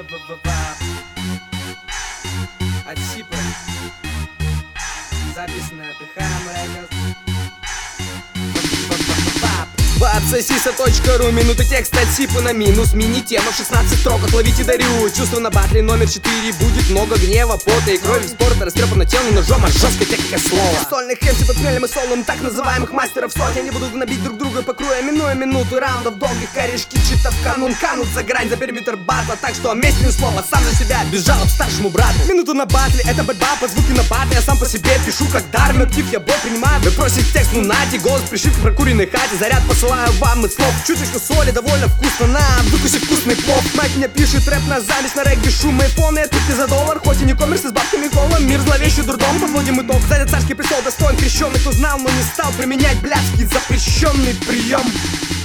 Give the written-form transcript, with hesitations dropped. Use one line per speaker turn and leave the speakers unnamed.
От Сипа. Записано Пихаем Рекордс. Вапсосиса.ру. Минуты текста от Сипа на минус. Мини-тема 16 строк, отловите дарю. Чувство на батле номер 4. Будет много гнева, пота и крови. Спорта растрепано тело ножом, а жесткая техника слова. Сольных хемси под хмелем и солом так называемых мастеров сотни. Они будут гнобить друг друга по крую, минуя минуты раундов долгих. Корешки читав канун канут за грань, за периметр батла. Так что месть не слово, сам за себя, без жалоб старшему брату. Минуту на батле, это борьба по звуки на батле. Я сам по себе пишу как дар, мертив я бой принимаю. Вы просите текст, ну нате, голос пришивки прокуренной хате. Заряд посылаю вам из слов, чуточку соли, довольно вкусно на выкуси вкусный плов. Мать меня пишет рэп на запись, на регби шум и фон. Я тут не за доллар, хоть и не коммерс, с бабками колом. Мир зловещий дурдом, подводим итог. Сзади царский престол достоин крещенный, кто знал, но не стал применять блядский запрещенный прием.